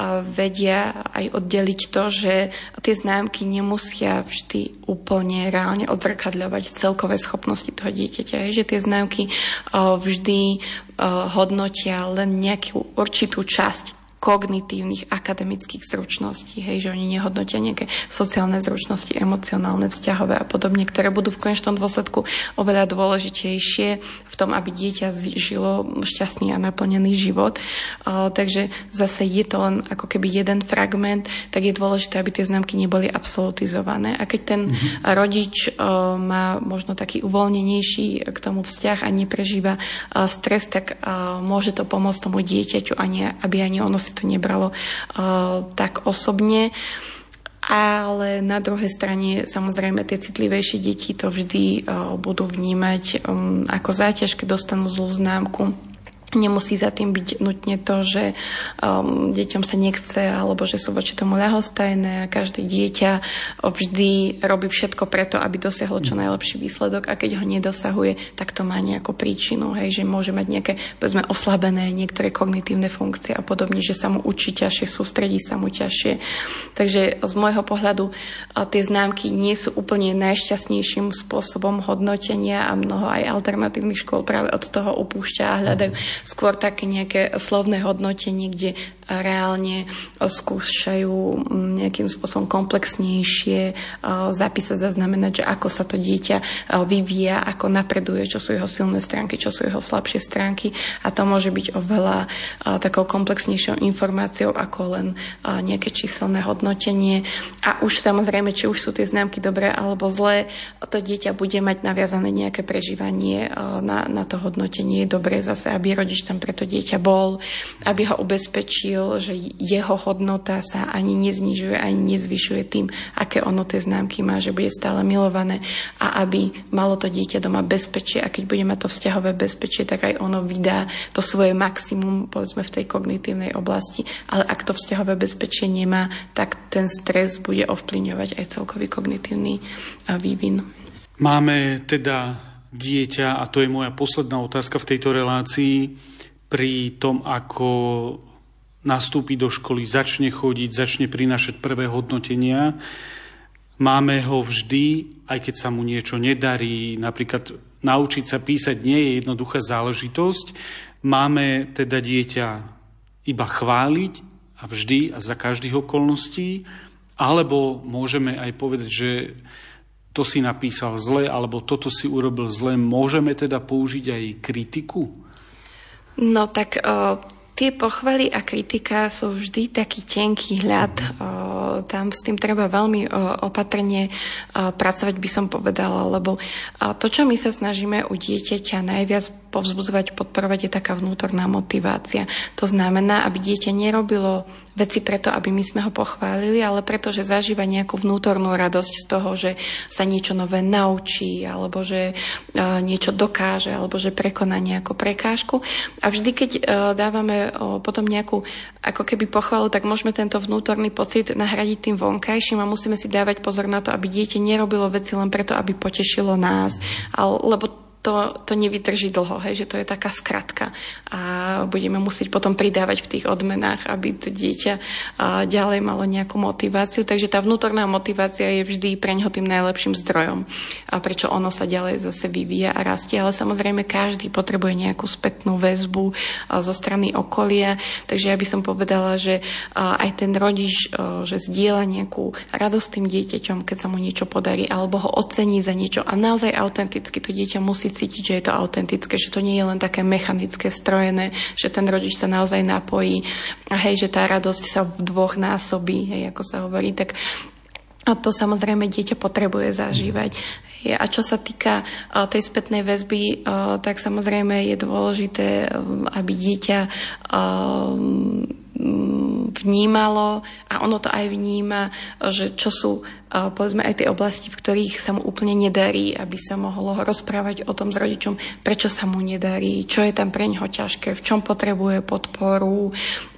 vedia aj oddeliť to, že tie známky nemusia vždy úplne reálne odzrkadľovať celkové schopnosti toho dieťaťa. Že tie známky vždy hodnotia len nejakú určitú časť kognitívnych akademických zručností, hej, že oni nehodnotia nejaké sociálne zručnosti, emocionálne, vzťahové a podobne, ktoré budú v konečnom dôsledku oveľa dôležitejšie v tom, aby dieťa žilo šťastný a naplnený život. Uh, takže zase je to len ako keby jeden fragment, tak je dôležité, aby tie známky neboli absolutizované. A keď ten mm-hmm. rodič uh, má možno taký uvoľnenejší k tomu vzťah a neprežíva uh, stres, tak uh, môže to pomôcť tomu dieťaťu, ani, aby ani ono si to nebralo uh, tak osobne. Ale na druhej strane samozrejme tie citlivejšie deti to vždy uh, budú vnímať um, ako záťaž, keď dostanú zlú známku. Nemusí za tým byť nutne to, že um, deťom sa nechce alebo že sú voči tomu ľahostajné a každé dieťa vždy robí všetko preto, aby dosiahlo čo najlepší výsledok a keď ho nedosahuje, tak to má nejakú príčinu, hej, že môže mať nejaké, povedzme, oslabené niektoré kognitívne funkcie a podobne, že sa mu učí ťažšie, sústredí sa mu ťažšie. Takže z môjho pohľadu tie známky nie sú úplne najšťastnejším spôsobom hodnotenia a mnoho aj alternatívnych škôl práve od toho upúšťa a hľadajú skôr také nejaké slovné hodnotenie, kde reálne skúšajú nejakým spôsobom komplexnejšie zapísať, zaznamenať, že ako sa to dieťa vyvíja, ako napreduje, čo sú jeho silné stránky, čo sú jeho slabšie stránky a to môže byť oveľa takou komplexnejšou informáciou ako len nejaké číselné hodnotenie a už samozrejme, či už sú tie známky dobré alebo zlé, to dieťa bude mať naviazané nejaké prežívanie na, na to hodnotenie. Je dobré zase, aby rodič tam pre to dieťa bol, aby ho ubezpečil, že jeho hodnota sa ani neznižuje, ani nezvyšuje tým, aké ono tie známky má, že bude stále milované a aby malo to dieťa doma bezpečie a keď bude mať to vzťahové bezpečie, tak aj ono vydá to svoje maximum, povedzme v tej kognitívnej oblasti, ale ak to vzťahové bezpečie nemá, tak ten stres bude ovplyvňovať aj celkový kognitívny vývin. Máme teda dieťa, a to je moja posledná otázka v tejto relácii, pri tom, ako nastúpi do školy, začne chodiť, začne prinášať prvé hodnotenia. Máme ho vždy, aj keď sa mu niečo nedarí, napríklad naučiť sa písať nie je jednoduchá záležitosť. Máme teda dieťa iba chváliť a vždy a za každých okolností, alebo môžeme aj povedať, že to si napísal zle, alebo toto si urobil zle. Môžeme teda použiť aj kritiku? No tak uh, tie pochvaly a kritika sú vždy taký tenký ľad. Uh, tam s tým treba veľmi uh, opatrne uh, pracovať, by som povedala, lebo uh, to, čo my sa snažíme u dieťaťa najviac povzbudzovať, podporovať, je taká vnútorná motivácia. To znamená, aby dieťa nerobilo veci preto, aby my sme ho pochválili, ale preto, že zažíva nejakú vnútornú radosť z toho, že sa niečo nové naučí, alebo že uh, niečo dokáže, alebo že prekoná nejakú prekážku. A vždy, keď uh, dávame uh, potom nejakú ako keby pochvalu, tak môžeme tento vnútorný pocit nahradiť tým vonkajším a musíme si dávať pozor na to, aby dieťa nerobilo veci len preto, aby potešilo nás, ale, lebo To, to nevydrží dlho, hej, že to je taká skratka a budeme musieť potom pridávať v tých odmenách, aby to dieťa ďalej malo nejakú motiváciu. Takže tá vnútorná motivácia je vždy pre ňoho tým najlepším zdrojom, a prečo ono sa ďalej zase vyvíja a rastie. Ale samozrejme každý potrebuje nejakú spätnú väzbu zo strany okolia, takže ja by som povedala, že aj ten rodič, že zdieľa nejakú radosť tým dieťaťom, keď sa mu niečo podarí, alebo ho ocení za niečo a naozaj autenticky to dieťa musí cítiť, že je to autentické, že to nie je len také mechanické, strojené, že ten rodič sa naozaj napojí a hej, že tá radosť sa v dvoch násobí, hej, ako sa hovorí, tak a to samozrejme dieťa potrebuje zažívať. A čo sa týka tej spätnej väzby, tak samozrejme je dôležité, aby dieťa vnímalo a ono to aj vníma, že čo sú povedzme aj tie oblasti, v ktorých sa mu úplne nedarí, aby sa mohlo rozprávať o tom s rodičom, prečo sa mu nedarí, čo je tam pre neho ťažké, v čom potrebuje podporu, um,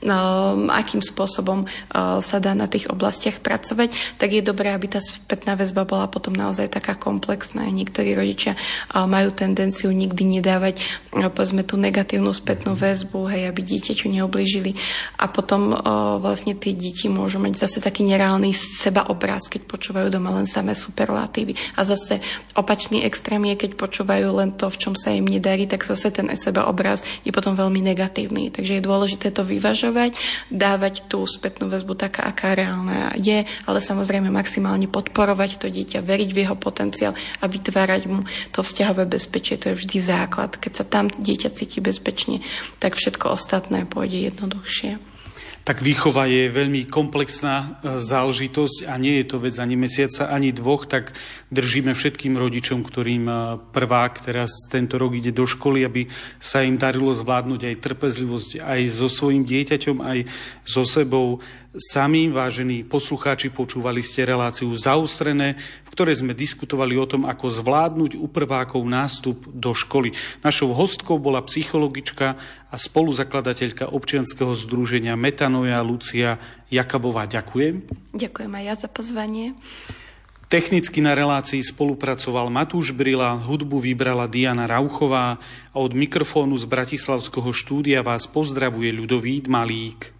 akým spôsobom uh, sa dá na tých oblastiach pracovať, tak je dobré, aby tá spätná väzba bola potom naozaj taká komplexná. Niektorí rodičia uh, majú tendenciu nikdy nedávať uh, povedzme tú negatívnu spätnú väzbu, hej, aby dieťaťu neublížili a potom uh, vlastne tie deti môžu mať zase taký nereálny sebaobraz, keď počúvajú doma len samé superlatívy. A zase opačný extrém je, keď počúvajú len to, v čom sa im nedarí, tak zase ten sebaobraz je potom veľmi negatívny. Takže je dôležité to vyvažovať, dávať tú spätnú väzbu taká, aká reálna je, ale samozrejme maximálne podporovať to dieťa, veriť v jeho potenciál a vytvárať mu to vzťahové bezpečie. To je vždy základ. Keď sa tam dieťa cíti bezpečne, tak všetko ostatné pôjde jednoduchšie. Tak výchova je veľmi komplexná záležitosť a nie je to vec ani mesiaca, ani dvoch, tak držíme všetkým rodičom, ktorým prvák teraz tento rok ide do školy, aby sa im darilo zvládnuť aj trpezlivosť aj so svojím dieťaťom, aj so sebou. Sami, vážení poslucháči, počúvali ste reláciu Zaostrené, v ktorej sme diskutovali o tom, ako zvládnuť u prvákov nástup do školy. Našou hostkou bola psychologička a spoluzakladateľka občianskeho združenia Metanoja Lucia Jakabová. Ďakujem. Ďakujem aj ja za pozvanie. Technicky na relácii spolupracoval Matúš Brila, hudbu vybrala Diana Rauchová a od mikrofónu z bratislavského štúdia vás pozdravuje Ľudovít Malík.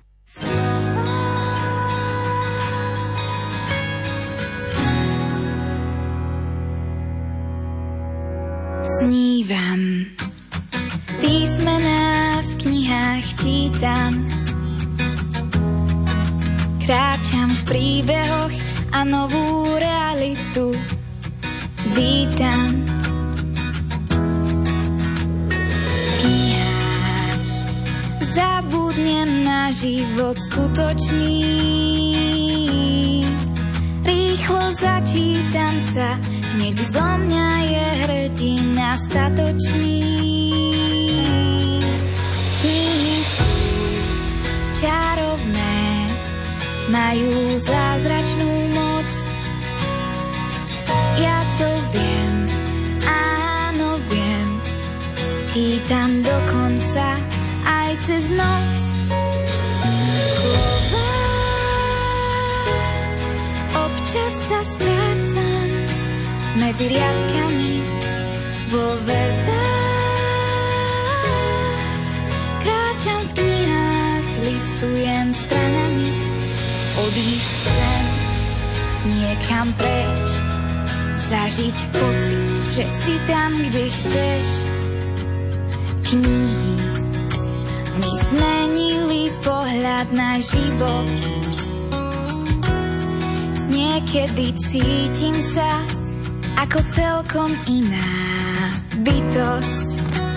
Snívam, písmená v knihách čítam, Kráčam v príbehoch a novú realitu vítam. V knihách zabudnem na život skutočný. Rýchlo začítam sa, hneď zo mňa je hrdina statočný. Knihy sú čarovné, majú zázračnú moc. Ja to viem, áno viem, čítam dokonca aj cez noc. Slova občas sa strácam medzi riadkami vo vetách. Kráčam v knihách, listujem stranami. Odísť chcem niekam preč, zažiť pocit, že si tam, kde chceš. Knihy mi zmenili pohľad na život. Niekedy cítim sa ako celkom iná bytosť.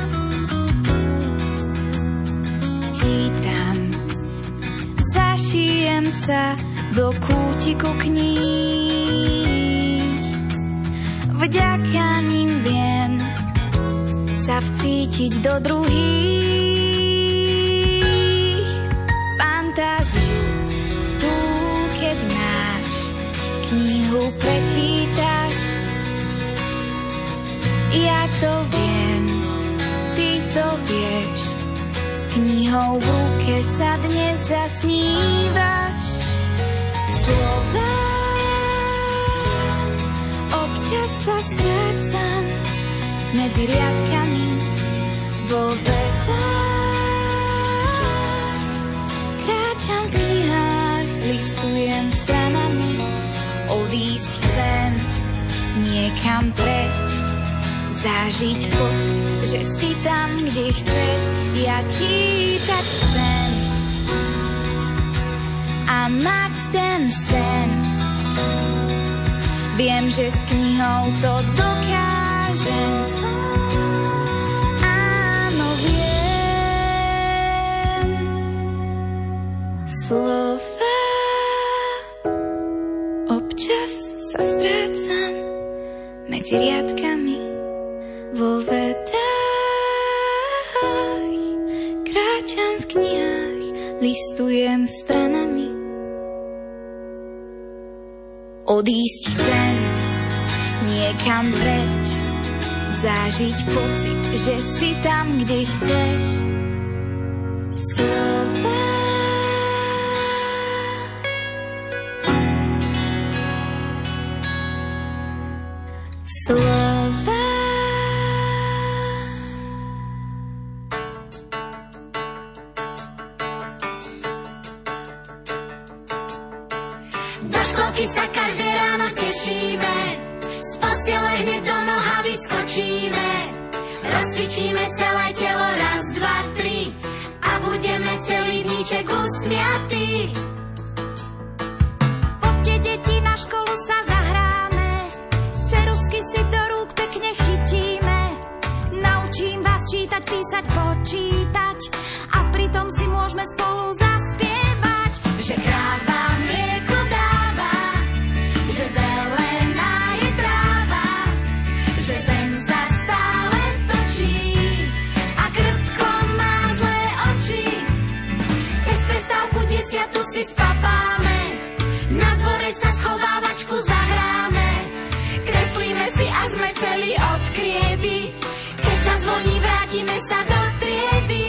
Čítam, zašijem sa do kútiku kníh. Vďaka nim viem sa vcítiť do druhých. Fantáziu tú, keď máš, knihu prečítaš. Ja to viem, ty to vieš, s knihou v ruke sa dnes zasnívaš. Slova občas sa strácam medzi riadkami vo vetách. Kráčam v knihách, listujem stranami. Odísť chcem niekam preč, zažiť pocit, že si tam, kde chceš. Ja čítať chcem a mať ten sen. Viem, že s knihou to dokážem. Áno, viem. Slova občas sa strácam medzi riadkami vo vetách. Kráčam v knihách, listujem stranami. Odísť chcem niekam preč, zažiť pocit, že si tam, kde chceš. Slova Slova Do školky sa každé ráno tešíme, z postele hneď do nohavíc skočíme. Rozcvičíme celé telo, raz, dva, tri, a budeme celý dníček usmiatí. Poďte, deti, na školu sa zahráme, ceruzky si do rúk pekne chytíme. Naučím vás čítať, písať, počítať a pritom si môžeme spolu zaspievať, že kráva mlieko dáva, že zelená je tráva, že zem sa stále točí a krtko má zlé oči. Cez prestávku desiatu si spapáme, na dvore sa schovávačku zahráme. Kreslíme si a sme celí od kriedy, keď zazvoní, vrátime sa do triedy.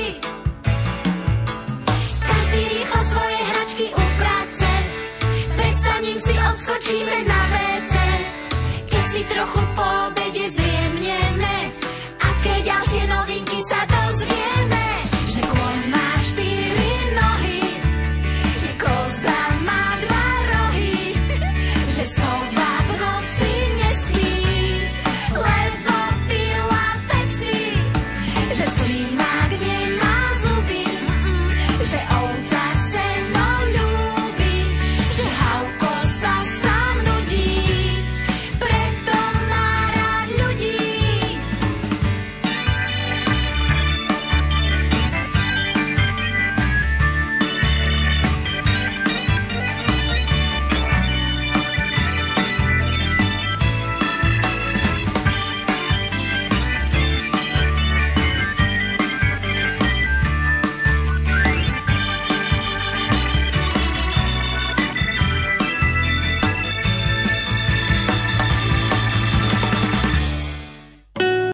Každý rýchlo svoje hračky uprace, pred spaním si odskočíme na vé cé. Keď si trochu po obede zriemneme, aké ďalšie novinky sa dozvieme. Že kôň má štyri nohy, že koza má dva rohy, že sova v noci nespí, lebo pila Pepsi, že slimák nemá zuby, že ovca